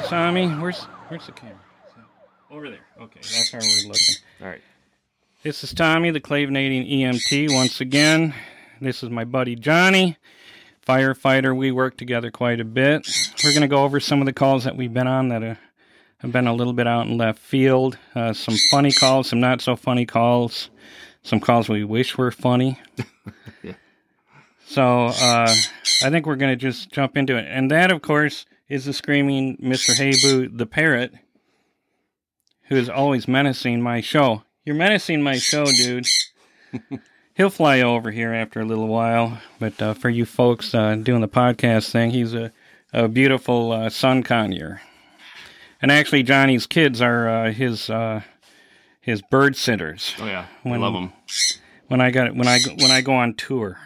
Tommy. Where's the camera? Over there. Okay, that's where we're looking. All right. This is Tommy, the Clavenating EMT, once again. This is my buddy Johnny, firefighter. We work together quite a bit. We're going to go over some of the calls that we've been on that have been a little bit out in left field. Some funny calls, some not so funny calls, some calls we wish were funny. Yeah. So I think we're going to just jump into it. And that, of course, is the screaming Mr. Habu, the parrot, who is always menacing my show. You're menacing my show, dude. He'll fly over here after a little while. But for you folks doing the podcast thing, he's a beautiful sun conure. And actually, Johnny's kids are his bird sitters. Oh yeah, I love them. When I go on tour.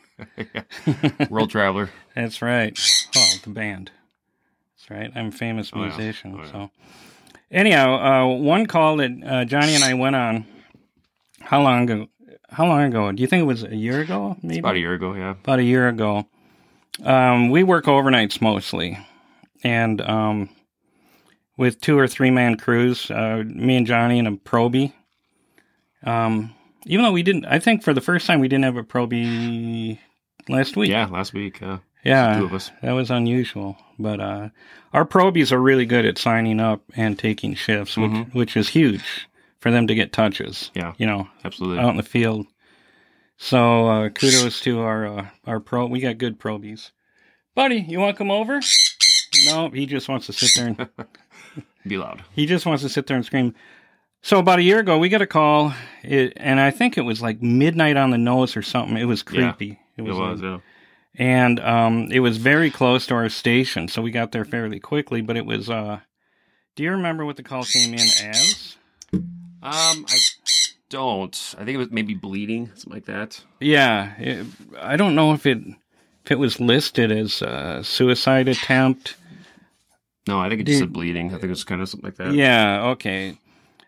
World traveler. That's right. Oh, the band. That's right. I'm a famous musician. Oh, yeah. So, anyhow, one call that Johnny and I went on. How long ago? Do you think it was a year ago? Maybe It's about a year ago. Yeah. About a year ago. We work overnights mostly, and with 2 or 3 man crews, me and Johnny and a probie. Even though we didn't, I think for the first time we didn't have a probie last week. Yeah, last week. Yeah, 2 of us. That was unusual. But our probies are really good at signing up and taking shifts, which is huge for them to get touches. Yeah, absolutely. Out in the field. So kudos to our pro. We got good probies. Buddy, you want to come over? No, he just wants to sit there and be loud. He just wants to sit there and scream. So about a year ago, we got a call, and I think it was like midnight on the nose or something. It was creepy. Yeah, it was. Yeah. And it was very close to our station, so we got there fairly quickly. But it was. Do you remember what the call came in as? I don't. I think it was maybe bleeding, something like that. Yeah, I don't know if it was listed as a suicide attempt. No, I think it just said bleeding. I think it was kind of something like that. Yeah. Okay.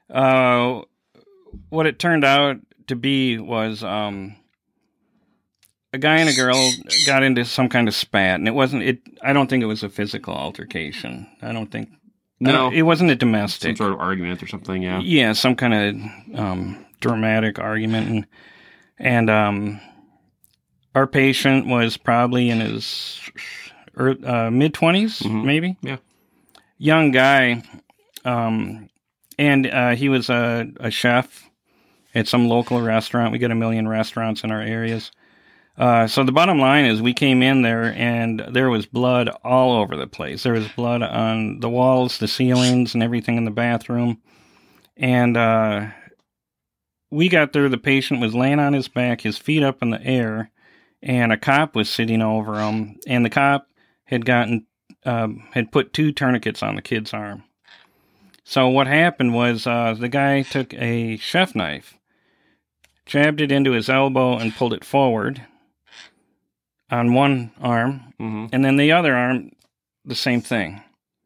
What it turned out to be was a guy and a girl got into some kind of spat, and it wasn't. I don't think it was a physical altercation. I don't think. No, it wasn't a domestic. Some sort of argument or something. Yeah. Yeah, some kind of dramatic argument, and our patient was probably in his mid-20s, maybe. Yeah. Young guy. And he was a chef at some local restaurant. We got 1 million restaurants in our areas. So the bottom line is we came in there and there was blood all over the place. There was blood on the walls, the ceilings, and everything in the bathroom. And we got there. The patient was laying on his back, his feet up in the air, and a cop was sitting over him. And the cop had put 2 tourniquets on the kid's arm. So what happened was the guy took a chef knife, jabbed it into his elbow, and pulled it forward on one arm, and then the other arm, the same thing.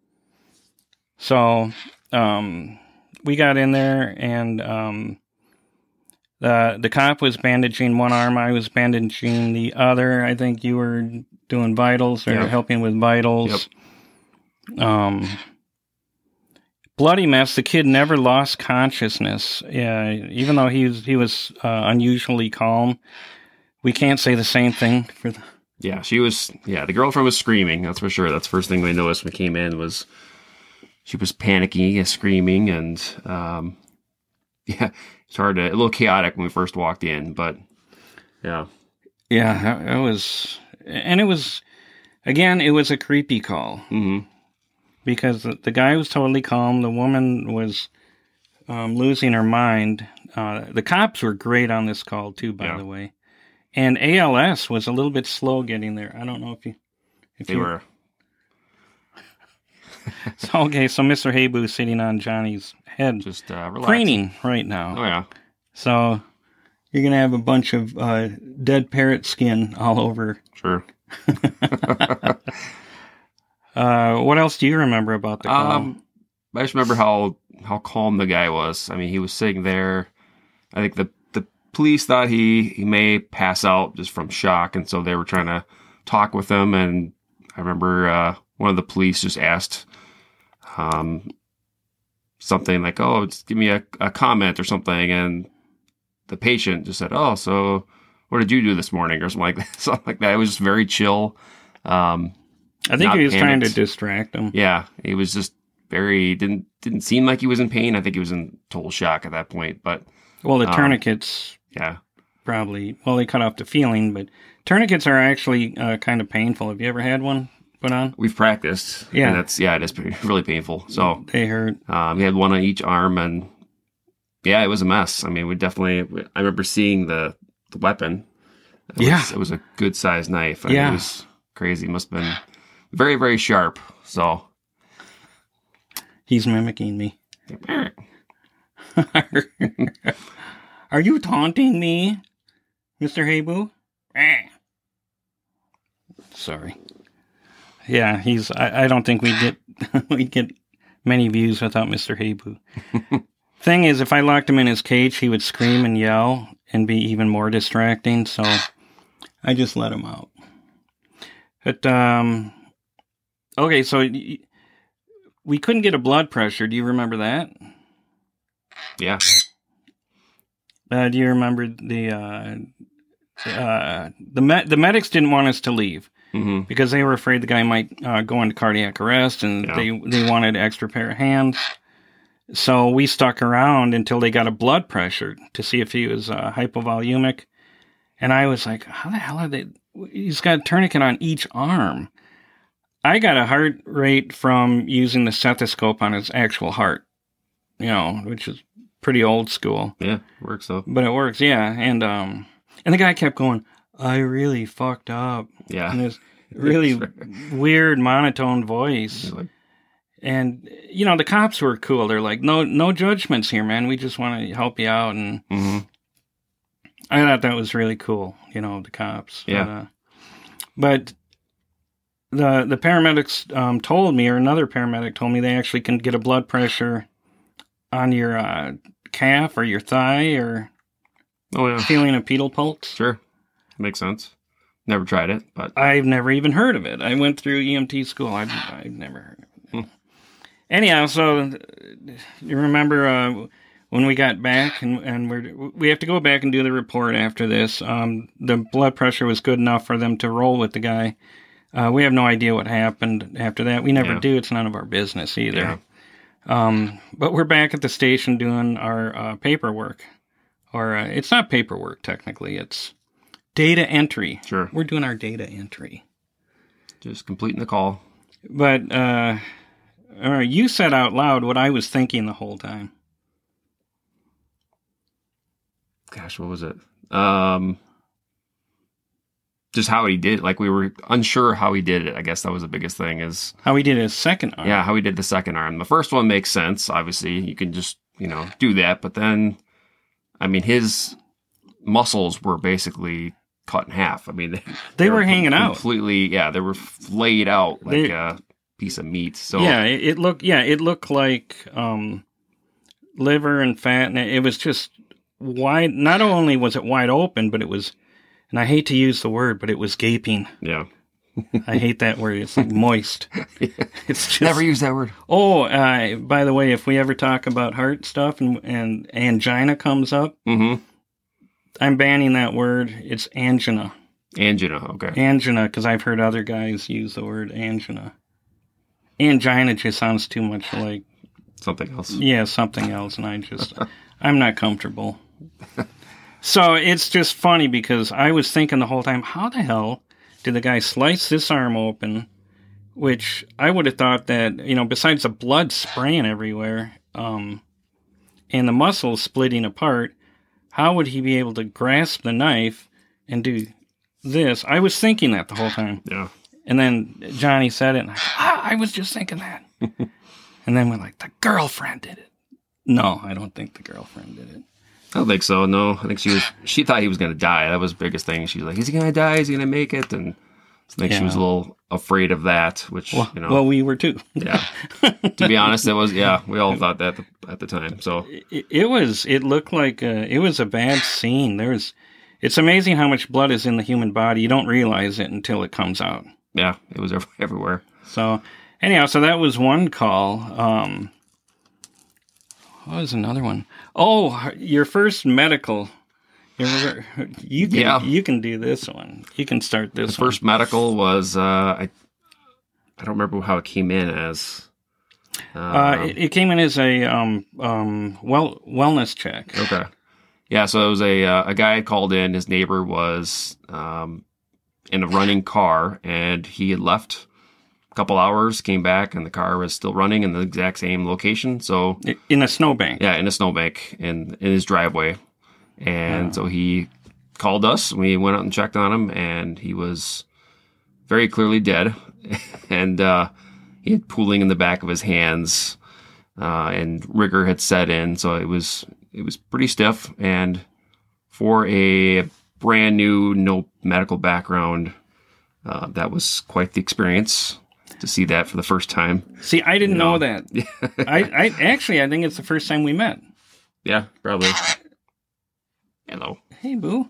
So we got in there, and the cop was bandaging one arm, I was bandaging the other. I think you were doing vitals or helping with vitals. Yep. Bloody mess. The kid never lost consciousness, even though he was unusually calm. We can't say the same thing for the... Yeah, she was... Yeah, the girlfriend was screaming, that's for sure. That's the first thing we noticed when we came in was she was panicky and screaming, and yeah, it's hard to... A little chaotic when we first walked in, but yeah. Yeah, it was... And it was... Again, it was a creepy call. Mm-hmm. Because the guy was totally calm. The woman was losing her mind. The cops were great on this call, too, by the way. And ALS was a little bit slow getting there. I don't know if they were. So Mr. Habu is sitting on Johnny's head. Just relaxing. Preening right now. Oh, yeah. So you're going to have a bunch of dead parrot skin all over. Sure. What else do you remember about the call? I just remember how calm the guy was. I mean, he was sitting there. I think the police thought he may pass out just from shock, and so they were trying to talk with him. And I remember one of the police just asked something like, oh, just give me a comment or something. And the patient just said, oh, so what did you do this morning? Or something like that. Something like that. It was just very chill. I think he was trying to distract him. Yeah. He was just very, didn't seem like he was in pain. I think he was in total shock at that point. But well, the tourniquets probably, well, they cut off the feeling, but tourniquets are actually kind of painful. Have you ever had one put on? We've practiced. Yeah. And it is really painful. So they hurt. We had one on each arm, and yeah, it was a mess. I mean, I remember seeing the weapon. It was a good sized knife. It was crazy. It must have been very, very sharp. So he's mimicking me. Are you taunting me, Mr. Haybu? Sorry. Yeah, I don't think we'd get many views without Mr. Haybu. Thing is, if I locked him in his cage, he would scream and yell and be even more distracting, so I just let him out. But, okay, so we couldn't get a blood pressure. Do you remember that? Yeah. Do you remember the medics didn't want us to leave because they were afraid the guy might go into cardiac arrest, and they wanted extra pair of hands. So we stuck around until they got a blood pressure to see if he was hypovolemic. And I was like, how the hell are they? He's got a tourniquet on each arm. I got a heart rate from using the stethoscope on his actual heart, which is pretty old school. Yeah, works though. But it works, yeah. And the guy kept going, I really fucked up. Yeah. And this really weird monotone voice. And, the cops were cool. They're like, no judgments here, man. We just want to help you out. And I thought that was really cool, the cops. Yeah. But the paramedics told me, or another paramedic told me, they actually can get a blood pressure on your calf or your thigh, or feeling a pedal pulse. Sure. Makes sense. Never tried it, but I've never even heard of it. I went through EMT school. I've never heard of it. Anyhow, so you remember when we got back, and we have to go back and do the report after this. The blood pressure was good enough for them to roll with the guy. We have no idea what happened after that. We never do. It's none of our business either. Yeah. But we're back at the station doing our paperwork. Or it's not paperwork, technically. It's data entry. Sure. We're doing our data entry. Just completing the call. But you said out loud what I was thinking the whole time. Gosh, what was it? Just how he did it. Like, we were unsure how he did it. I guess that was the biggest thing, is how he did his second arm. Yeah, how he did the second arm. The first one makes sense. Obviously, you can just, do that. But then, I mean, his muscles were basically cut in half. I mean, they were hanging out. Completely, they were laid out like a piece of meat. So it looked like liver and fat, and it was just wide. Not only was it wide open, but it was, and I hate to use the word, but it was gaping. Yeah. I hate that word. It's like moist. It's just, never use that word. Oh, by the way, if we ever talk about heart stuff and angina comes up, I'm banning that word. It's angina. Angina, okay. Angina, because I've heard other guys use the word angina. Angina just sounds too much like something else. Yeah, something else, and I'm not comfortable. So it's just funny because I was thinking the whole time, how the hell did the guy slice this arm open? Which I would have thought that, besides the blood spraying everywhere, and the muscles splitting apart, how would he be able to grasp the knife and do this? I was thinking that the whole time. Yeah. And then Johnny said it, and I was just thinking that. And then we're like, the girlfriend did it. No, I don't think the girlfriend did it. I don't think so, no. I think she thought he was going to die. That was the biggest thing. She was like, is he going to die? Is he going to make it? And I think she was a little afraid of that, which, Well, we were too. Yeah. To be honest, it was, we all thought that at the time, so. It looked like, it was a bad scene. It's amazing how much blood is in the human body. You don't realize it until it comes out. Yeah, it was everywhere. So, anyhow, so that was one call. What was another one? Oh, your first medical. You can do this one. You can start this. The first medical was I don't remember how it came in as. It came in as a wellness check. Okay. Yeah, so it was a guy had called in. His neighbor was in a running car, and he had left a couple hours, came back, and the car was still running in the exact same location. So in a snowbank. Yeah, in a snowbank in his driveway. And so he called us. We went out and checked on him, and he was very clearly dead. And he had pooling in the back of his hands, and rigor had set in. So it was pretty stiff. And for a brand new, no medical background, that was quite the experience to see that for the first time. See, I didn't know that. I think it's the first time we met. Yeah, probably. Hello. Hey, boo.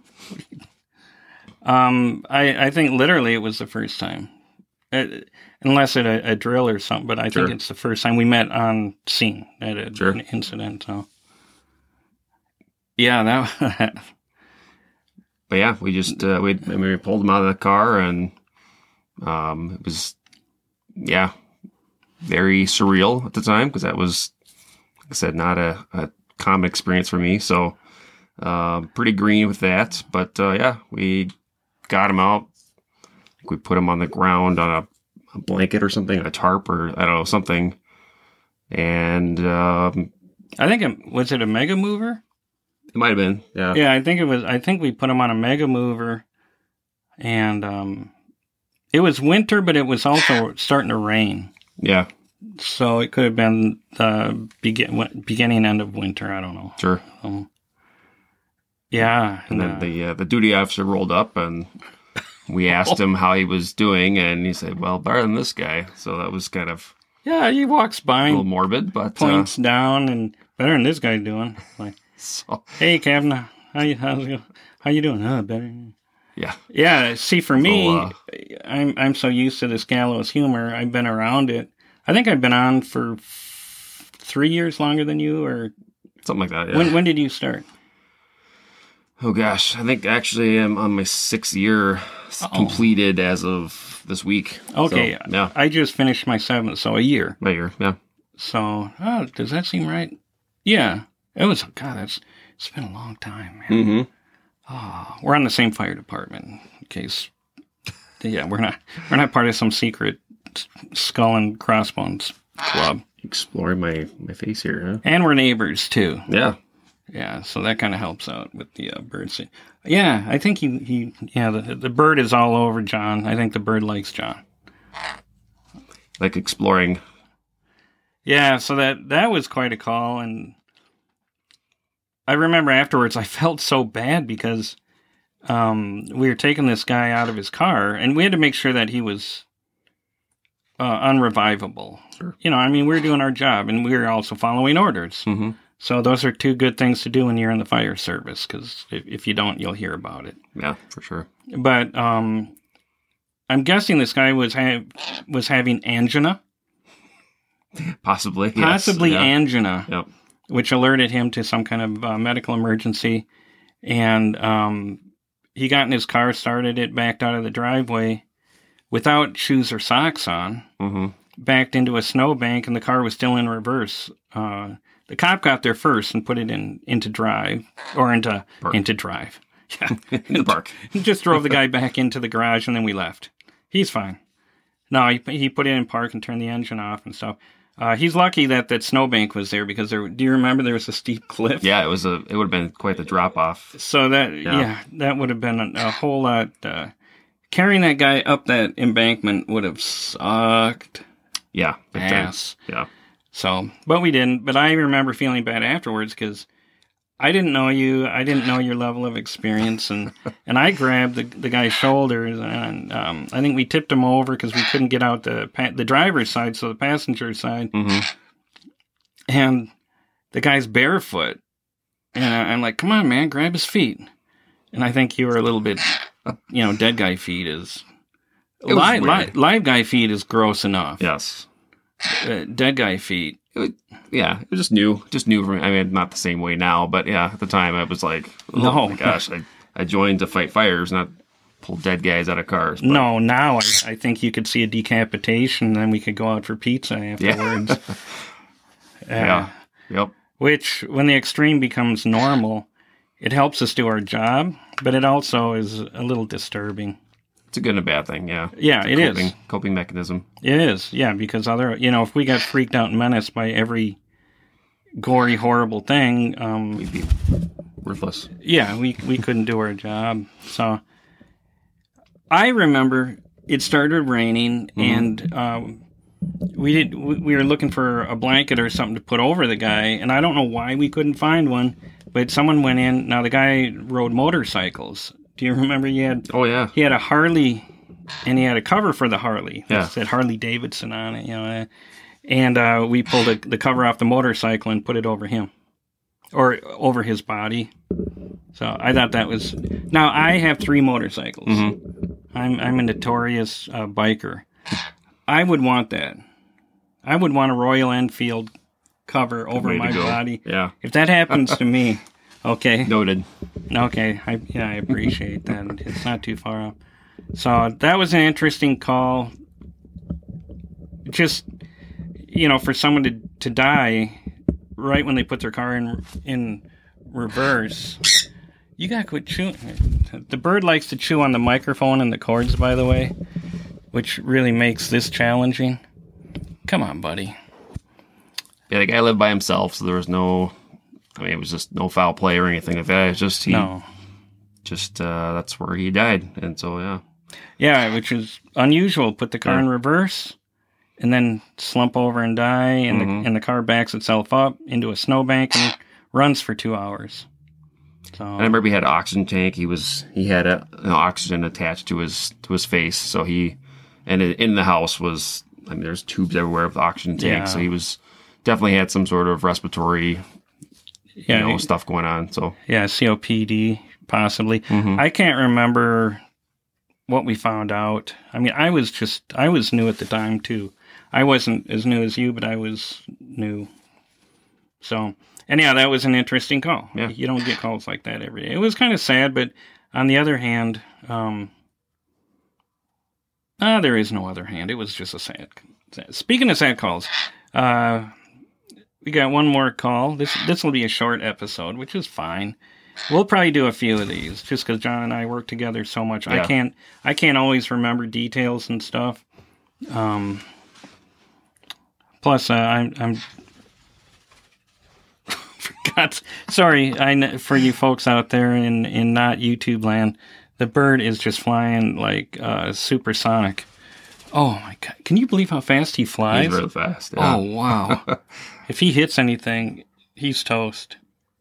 I think literally it was the first time. Unless at a drill or something, but I think it's the first time we met on scene at an incident. So. Yeah, that. But yeah, we just we pulled him out of the car, and it was very surreal at the time, because that was, like I said, not a common experience for me. So pretty green with that, but we got him out. I think we put him on the ground on a blanket or something, a tarp, or I don't know, something. And I think was it a Mega Mover? It might have been, yeah. Yeah, I think it was. I think we put him on a Mega Mover, and it was winter, but it was also starting to rain. Yeah. So it could have been the beginning end of winter. I don't know. Sure. Yeah. And then the duty officer rolled up, and we asked him how he was doing, and he said, "Well, better than this guy." So that was kind of he walks by, a little morbid, but points down, and better than this guy doing. Like, hey, Captain, how you doing? Oh, better. Yeah. Yeah. See, for me, I'm so used to this gallows humor. I've been around it. I think I've been on for 3 years longer than you, or something like that. Yeah. When did you start? Oh gosh, I think actually I'm on my 6th year completed as of this week. Okay. So, yeah. I just finished my 7th, so a year. A year. Yeah. So, does that seem right? Yeah. It was. God, it's been a long time, man. Mm-hmm. Oh, we're on the same fire department. In case, yeah, we're not part of some secret skull and crossbones club. Exploring my face here, huh? And we're neighbors too. Yeah, yeah. So that kind of helps out with the birds. Yeah, I think the bird is all over John. I think the bird likes John. Like exploring. Yeah, so that was quite a call, and I remember afterwards I felt so bad because we were taking this guy out of his car, and we had to make sure that he was unrevivable. Sure. You know, I mean, we were doing our job, and we were also following orders. Mm-hmm. So those are two good things to do when you're in the fire service, because if you don't, you'll hear about it. Yeah, for sure. But I'm guessing this guy was having angina. Possibly angina. Yep. Which alerted him to some kind of medical emergency. And he got in his car, started it, backed out of the driveway without shoes or socks on, backed into a snowbank, and the car was still in reverse. The cop got there first and put it into drive, or into drive. Yeah. In the park. He just drove the guy back into the garage, and then we left. He's fine. No, he put it in park and turned the engine off and stuff. He's lucky that snowbank was there, because do you remember there was a steep cliff? Yeah, it would have been quite the drop off. So that would have been a whole lot. Carrying that guy up that embankment would have sucked. Yeah, ass. Yeah. So, but we didn't. But I remember feeling bad afterwards because I didn't know you. I didn't know your level of experience, and I grabbed the guy's shoulders, and I think we tipped him over because we couldn't get out the driver's side, so the passenger side. Mm-hmm. And the guy's barefoot, and I'm like, "Come on, man, grab his feet." And I think you were a little bit, dead guy feet is live guy feet is gross enough. Yes. dead guy feet. It was just new for me. I mean, not the same way now, but yeah, at the time I was like, oh No. my gosh, I joined to fight fires, not pull dead guys out of cars. But, No, now I think you could see a decapitation, then we could go out for pizza afterwards. Yeah. Yep. Which, when the extreme becomes normal, it helps us do our job, but it also is a little disturbing. It's a good and a bad thing, yeah. Yeah, it is. Coping mechanism. It is, yeah, because if we got freaked out and menaced by every gory, horrible thing, We'd be worthless. yeah, we couldn't do our job. So I remember it started raining, and we were looking for a blanket or something to put over the guy, and I don't know why we couldn't find one, but someone went in. Now the guy rode motorcycles. Do you remember he had a Harley, and he had a cover for the Harley. Yeah. It said Harley Davidson on it, and we pulled the cover off the motorcycle and put it over him, or over his body. So I thought that was... Now, I have 3 motorcycles. I'm a notorious biker. I would want that. I would want a Royal Enfield cover over my body. Yeah. If that happens to me, okay. Noted. Okay, I appreciate that. It's not too far off. So that was an interesting call. Just, for someone to die right when they put their car in reverse. You gotta quit chewing. The bird likes to chew on the microphone and the cords, by the way, which really makes this challenging. Come on, buddy. Yeah, the guy lived by himself, so there was it was just no foul play or anything like that. It's just that's where he died, and so yeah. Yeah, which is unusual. Put the car in reverse, and then slump over and die, and the car backs itself up into a snowbank and runs for 2 hours. So I remember he had an oxygen tank. He had oxygen attached to his face, so in the house was, there's tubes everywhere with oxygen tanks, so he was definitely had some sort of respiratory stuff going on. So yeah, COPD possibly. I can't remember what we found out. I was new at the time too. I wasn't as new as you, but I was new. So, and yeah, that was an interesting call. Yeah. You don't get calls like that every day. It was kind of sad, but on the other hand, there is no other hand. It was just a sad. Speaking of sad calls, we got one more call. This will be a short episode, which is fine. We'll probably do a few of these, just because John and I work together so much. Yeah. I can't always remember details and stuff. Plus, I'm forgot. Sorry, for you folks out there in not YouTube land, the bird is just flying like supersonic. Oh my God! Can you believe how fast he flies? He's real fast. Yeah. Oh wow! If he hits anything, he's toast.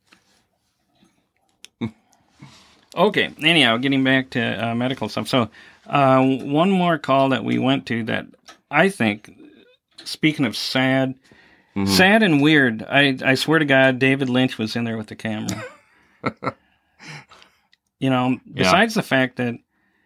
Okay, anyhow, getting back to medical stuff. So, one more call that we went to that I think, speaking of sad and weird, I swear to God, David Lynch was in there with the camera. Besides the fact that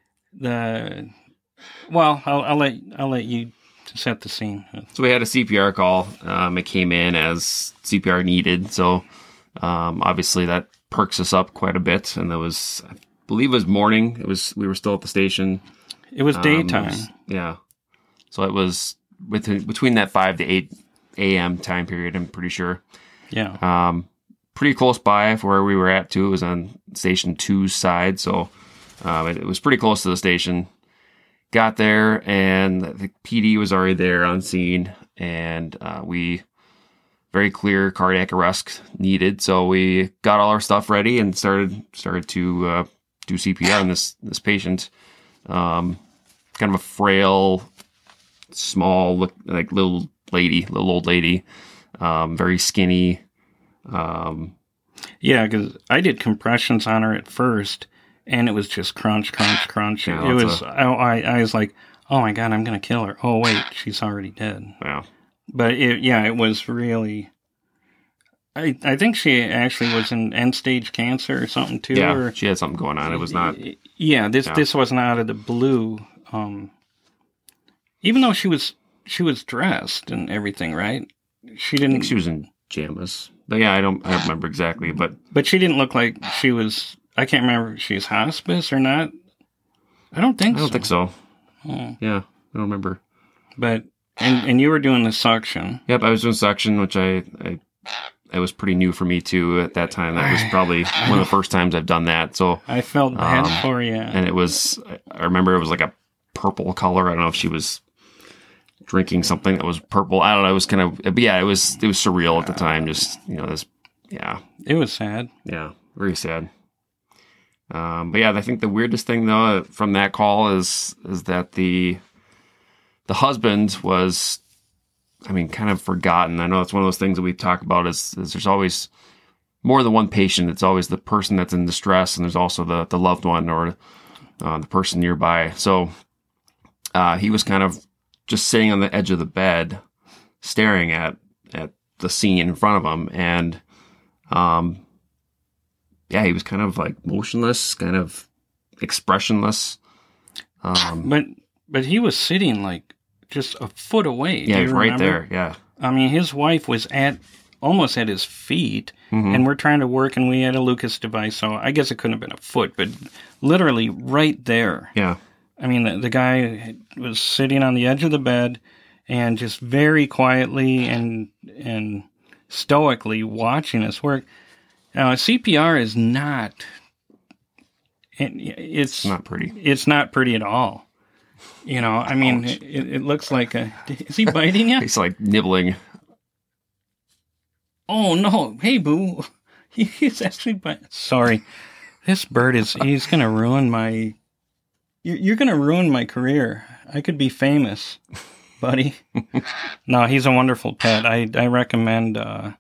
I'll let you set the scene. So we had a CPR call. It came in as CPR needed, so obviously that perks us up quite a bit. And I believe it was morning. We were still at the station. It was daytime. So it was between that 5 to 8 a.m. time period, I'm pretty sure. Yeah. Pretty close by for where we were at too. It was on Station 2's side, so it was pretty close to the station. Got there, and the PD was already there on scene, and very clear cardiac arrest needed. So we got all our stuff ready and started to do CPR on this patient. Kind of a frail, small, like little old lady, very skinny. Yeah, because I did compressions on her at first, and it was just crunch. Yeah, It was. I was like, oh my God, I'm gonna kill her. Oh wait, she's already dead. Yeah. But it was really. I think she actually was in end-stage cancer or something too. Yeah, she had something going on. It was not. Yeah, this wasn't out of the blue. Even though she was she was dressed and everything, right? She I didn't. think she was in pajamas. But yeah, I don't remember exactly, but But she didn't look like she was. I can't remember if she's hospice or not. I don't think I don't think so. Oh. Yeah, I don't remember. But and you were doing the suction. Yep, I was doing suction, which I it was pretty new for me too at that time. That was probably one of the first times I've done that. So I felt bad for you. and it was, I remember it was like a purple color. I don't know if she was drinking something that was purple. I don't know. It was kind of, but yeah, it was surreal at the time. Just, this, yeah. It was sad. Yeah, very sad. But yeah, I think the weirdest thing though from that call is that the husband was, kind of forgotten. I know it's one of those things that we talk about is there's always more than one patient. It's always the person that's in distress, and there's also the loved one or the person nearby. So he was kind of just sitting on the edge of the bed, staring at the scene in front of him, and he was kind of like motionless, kind of expressionless. But he was sitting like just a foot away. Yeah, he was right there. Yeah. His wife was almost at his feet, and we're trying to work, and we had a Lucas device, so I guess it couldn't have been a foot, but literally right there. Yeah. The guy was sitting on the edge of the bed and just very quietly and stoically watching us work. Now, CPR is not... It's not pretty. It's not pretty at all. It looks like a... Is he biting you? He's like nibbling. Oh, no. Hey, boo. He's actually biting... Sorry. This bird he's going to ruin my... You're going to ruin my career. I could be famous, buddy. No, he's a wonderful pet. I recommend a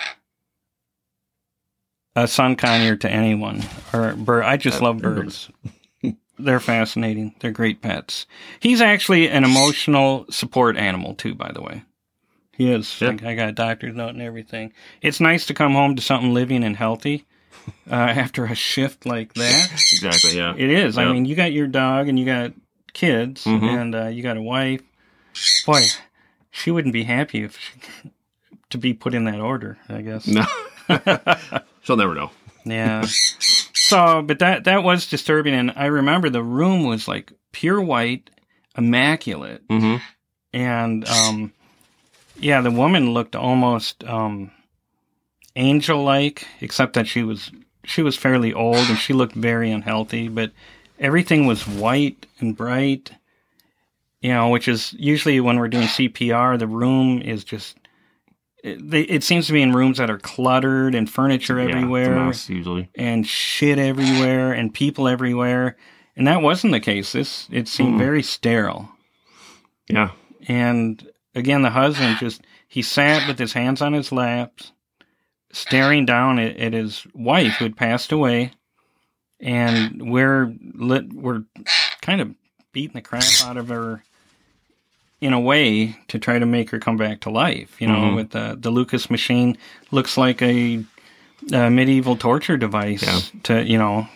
sun conure to anyone. Or bird. I just love birds. They're fascinating. They're great pets. He's actually an emotional support animal, too, by the way. He is. Yeah. I got a doctor's note and everything. It's nice to come home to something living and healthy. After a shift like that. Exactly, yeah. It is. Yep. You got your dog and you got kids and you got a wife. Boy, she wouldn't be happy to be put in that order, I guess. No. She'll never know. Yeah. So, but that was disturbing. And I remember the room was like pure white, immaculate. Mm-hmm. And, the woman looked almost... angel-like, except that she was fairly old and she looked very unhealthy, but everything was white and bright, which is usually when we're doing CPR, the room is just, it seems to be in rooms that are cluttered and furniture everywhere, mess, usually, and shit everywhere and people everywhere, and that wasn't the case. It seemed very sterile. Yeah. And again, the husband he sat with his hands on his laps, staring down at his wife who had passed away, and we're kind of beating the crap out of her in a way to try to make her come back to life. With the Lucas machine, looks like a medieval torture device to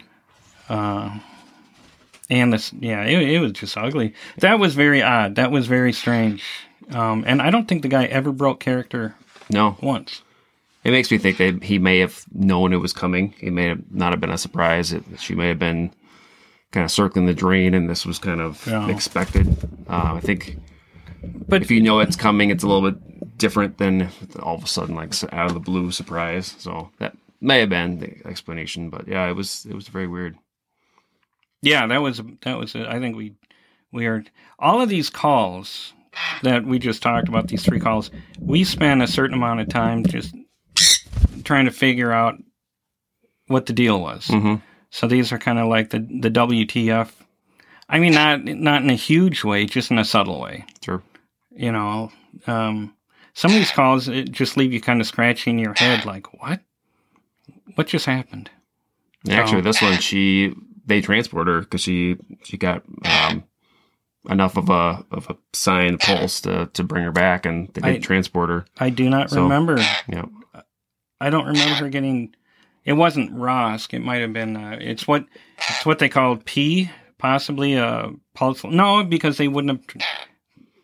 and this it was just ugly. That was very odd. That was very strange. And I don't think the guy ever broke character. No, once. It makes me think that he may have known it was coming. It may have not have been a surprise. She may have been kind of circling the drain, and this was kind of expected. I think, but if you know it's coming, it's a little bit different than all of a sudden, like out of the blue surprise. So that may have been the explanation. But yeah, it was very weird. Yeah, that was it. I think we are all of these calls that we just talked about. These 3 calls, we spent a certain amount of time just trying to figure out what the deal was. Mm-hmm. So these are kind of like the WTF. Not in a huge way, just in a subtle way. Sure. Some of these calls it just leave you kind of scratching your head, like what just happened? Actually, this one they transport her because she got enough of a sign pulse to bring her back, and they did transport her. I do not remember. Yeah. I don't remember her getting. It wasn't ROSC. It might have been. It's what they called P, possibly a pulse. No, because they wouldn't have.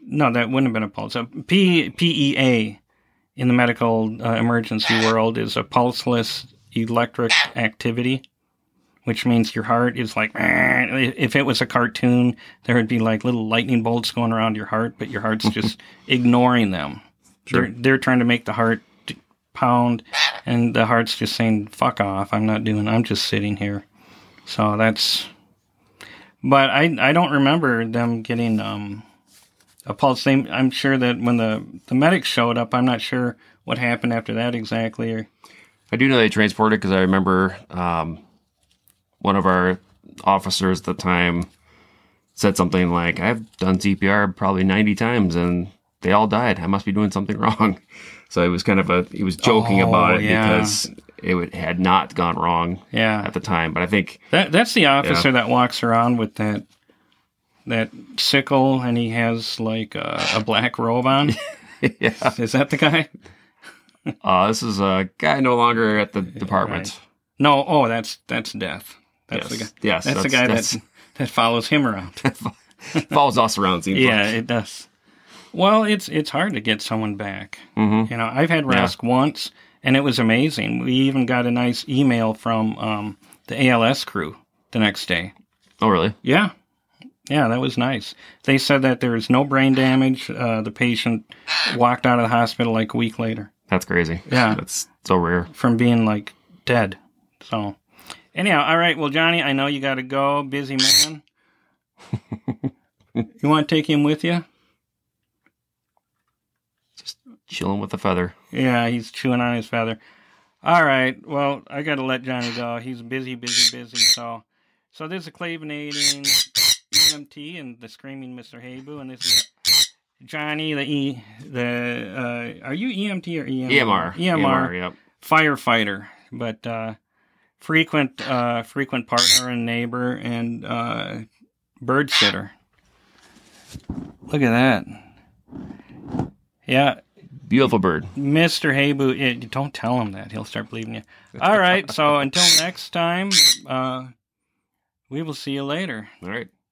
No, that wouldn't have been a pulse. PEA in the medical emergency world is a pulseless electric activity, which means your heart is like, if it was a cartoon, there would be like little lightning bolts going around your heart, but your heart's just ignoring them. Sure. They're trying to make the heart pound, and the heart's just saying, fuck off, I'm just sitting here. So that's, but I don't remember them getting a pulse. I'm sure that when the medics showed up, I'm not sure what happened after that exactly. Or I do know they transported because I remember one of our officers at the time said something like, I've done CPR probably 90 times and they all died. I must be doing something wrong. So it was kind of he was joking about it because had not gone wrong at the time. But I think that's the officer that walks around with that sickle and he has like a black robe on. Yeah. Is that the guy? This is a guy no longer at the department. Right. No, that's Death. That's the guy. Yes, that's the guy that follows him around. Follows us around, seems like. Yeah, it does. Well, it's hard to get someone back. Mm-hmm. You know, I've had RASC once, and it was amazing. We even got a nice email from the ALS crew the next day. Oh, really? Yeah. Yeah, that was nice. They said that there was no brain damage. The patient walked out of the hospital like a week later. That's crazy. Yeah. That's so rare. From being like dead. So, anyhow, all right. Well, Johnny, I know you got to go. Busy man. You want to take him with you? Just chilling with the feather. Yeah, he's chewing on his feather. All right. Well, I got to let Johnny go. He's busy. So this is a Clavinating EMT and the Screaming Mr. Habu, and this is Johnny, are you EMT or EMR? EMR, yep. Firefighter, but frequent partner and neighbor and bird sitter. Look at that. Yeah. Beautiful bird. Mr. Habu, don't tell him that. He'll start believing you. All right, so until next time, we will see you later. All right.